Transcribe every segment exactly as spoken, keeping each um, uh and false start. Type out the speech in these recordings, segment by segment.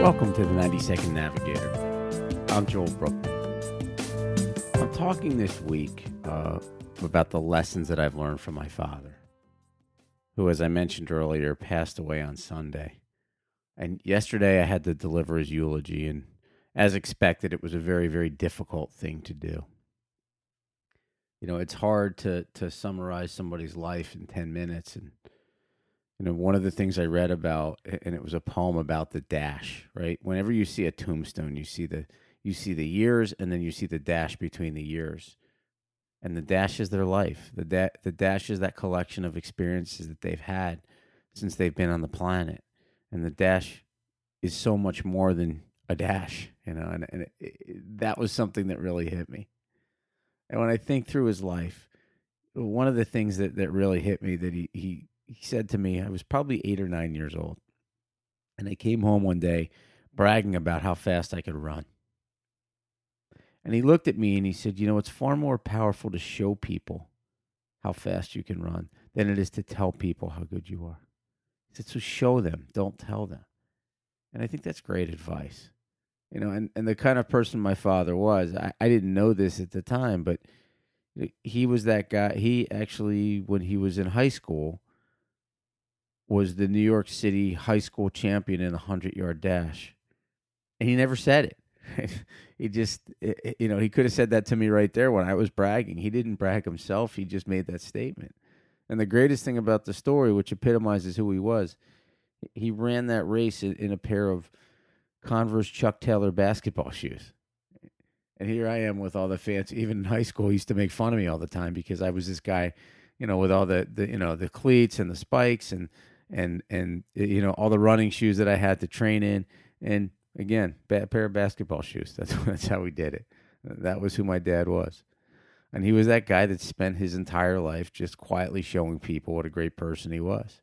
Welcome to the ninety second Navigator. I'm Joel Brookman. I'm talking this week uh, about the lessons that I've learned from my father, who, as I mentioned earlier, passed away on Sunday. And yesterday I had to deliver his eulogy, and as expected, it was a very, very difficult thing to do. You know, it's hard to, to summarize somebody's life in ten minutes, and you know, one of the things I read about, and it was a poem about the dash, right? Whenever you see a tombstone, you see the you see the years, and then you see the dash between the years. And the dash is their life. The da- the dash is that collection of experiences that they've had since they've been on the planet. And the dash is so much more than a dash, you know, and, and it, it, that was something that really hit me. And when I think through his life, one of the things that, that really hit me that he, he He said to me, I was probably eight or nine years old, and I came home one day bragging about how fast I could run. And he looked at me and he said, you know, it's far more powerful to show people how fast you can run than it is to tell people how good you are. He said, so show them, don't tell them. And I think that's great advice. You know, and, and the kind of person my father was, I, I didn't know this at the time, but he was that guy. He actually, when he was in high school, was the New York City high school champion in a hundred-yard dash. And he never said it. He just, you know, he could have said that to me right there when I was bragging. He didn't brag himself. He just made that statement. And the greatest thing about the story, which epitomizes who he was, he ran that race in a pair of Converse Chuck Taylor basketball shoes. And here I am with all the fancy, even in high school, he used to make fun of me all the time because I was this guy, you know, with all the, the you know, the cleats and the spikes and, and, and, you know, all the running shoes that I had to train in. And again, a pair of basketball shoes. That's, that's how we did it. That was who my dad was. And he was that guy that spent his entire life just quietly showing people what a great person he was.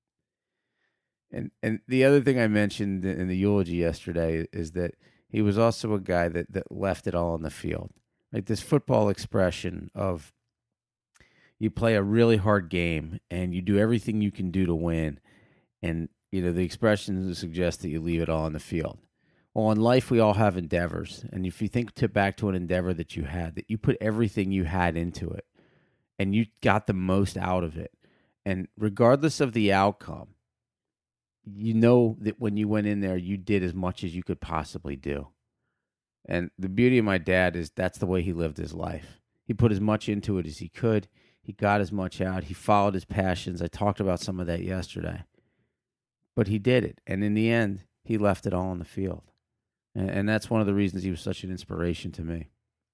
And, and the other thing I mentioned in the eulogy yesterday is that he was also a guy that, that left it all on the field. Like this football expression of, you play a really hard game and you do everything you can do to win. And, you know, the expression suggests that you leave it all on the field. Well, in life, we all have endeavors. And if you think to back to an endeavor that you had, that you put everything you had into it and you got the most out of it. And regardless of the outcome, you know that when you went in there, you did as much as you could possibly do. And the beauty of my dad is that's the way he lived his life. He put as much into it as he could. He got as much out. He followed his passions. I talked about some of that yesterday. But he did it. And in the end, he left it all on the field. And, and that's one of the reasons he was such an inspiration to me.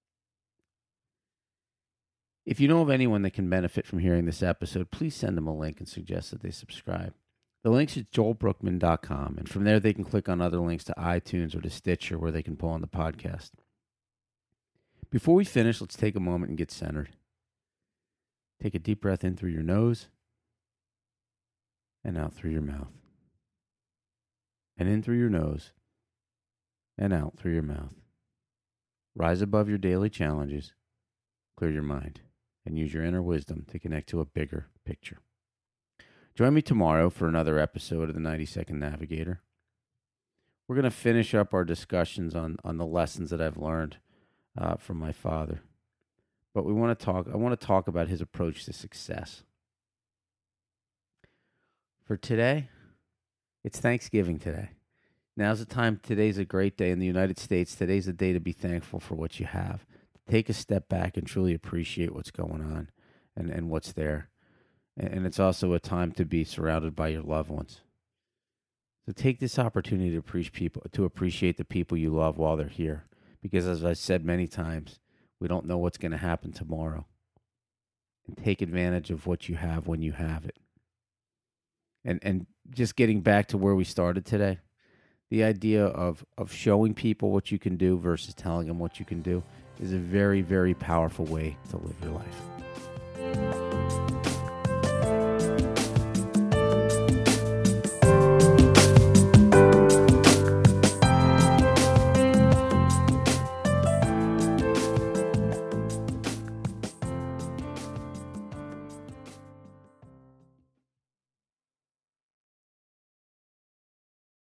If you know of anyone that can benefit from hearing this episode, please send them a link and suggest that they subscribe. The link's at joel brookman dot com. And from there, they can click on other links to iTunes or to Stitcher where they can pull on the podcast. Before we finish, let's take a moment and get centered. Take a deep breath in through your nose and out through your mouth. And in through your nose and out through your mouth. Rise above your daily challenges, clear your mind, and use your inner wisdom to connect to a bigger picture. Join me tomorrow for another episode of the ninety second Navigator. We're going to finish up our discussions on, on the lessons that I've learned uh, from my father. But we want to talk, I want to talk about his approach to success. For today, it's Thanksgiving today. Now's the time. Today's a great day in the United States. Today's a day to be thankful for what you have. Take a step back and truly appreciate what's going on and, and what's there. And, and it's also a time to be surrounded by your loved ones. So take this opportunity to appreciate people, to appreciate the people you love while they're here. Because as I've said many times, we don't know what's going to happen tomorrow. And take advantage of what you have when you have it. And and just getting back to where we started today, the idea of, of showing people what you can do versus telling them what you can do is a very, very powerful way to live your life.